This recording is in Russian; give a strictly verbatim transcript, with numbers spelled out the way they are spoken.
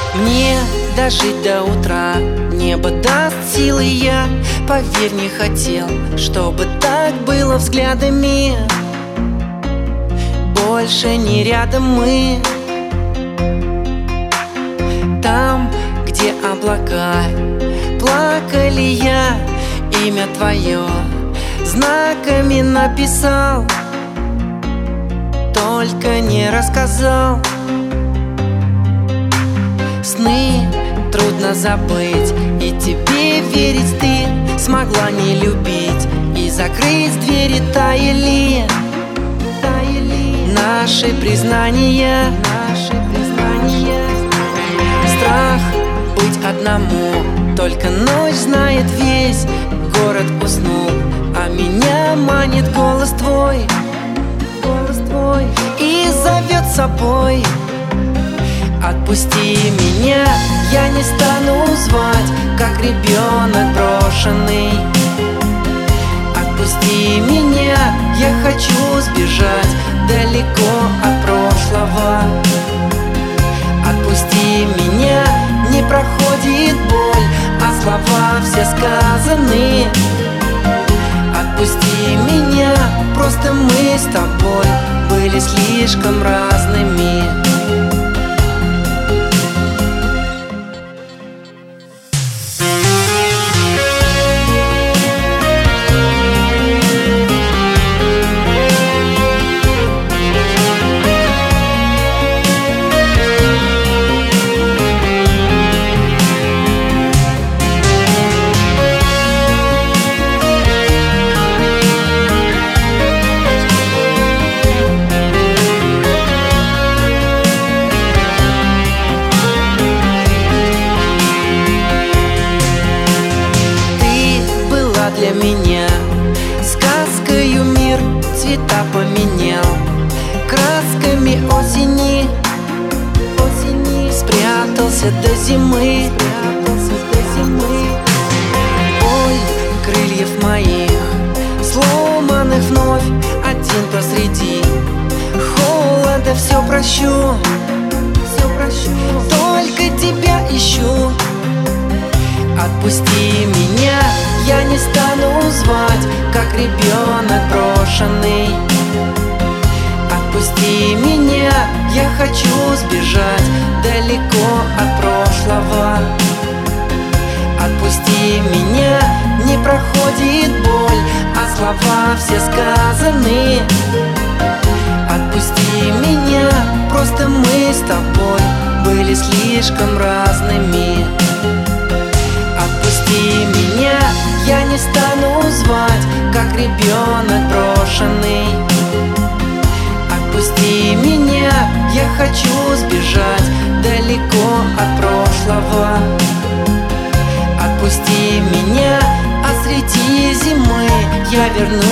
Мне дожить до утра небо даст силы, я, поверь, не хотел, чтобы так было взглядами. Больше не рядом мы. Там, где облака плакали, я имя твое знаками написал, только не рассказал. Сны трудно забыть, и тебе верить ты смогла не любить, и закрыть двери таяли, таяли наши признания, наши признания. Страх быть одному, только ночь знает весь город уснул, а меня манит голос твой, голос твой, и зовет с собой. Отпусти меня, я не стану звать, как ребенок брошенный. Отпусти меня, я хочу сбежать далеко от прошлого. Отпусти меня, не проходит боль, а слова все сказаны. Отпусти меня, просто мы с тобой были слишком разными. Для меня сказкою мир цвета поменял, красками осени, осени спрятался до зимы, спрятался до зимы. Боль крыльев моих, сломанных вновь, один посреди холода, все прощу, все прощу, только тебя ищу. Отпусти меня, я не стану звать, как ребенок брошенный. Отпусти меня, я хочу сбежать далеко от прошлого. Отпусти меня, не проходит боль, а слова все сказаны. Отпусти меня, просто мы с тобой были слишком разными. Отпусти меня, я не стану звать, как ребенок брошенный. Отпусти меня, я хочу сбежать далеко от прошлого. Отпусти меня, а среди зимы я вернусь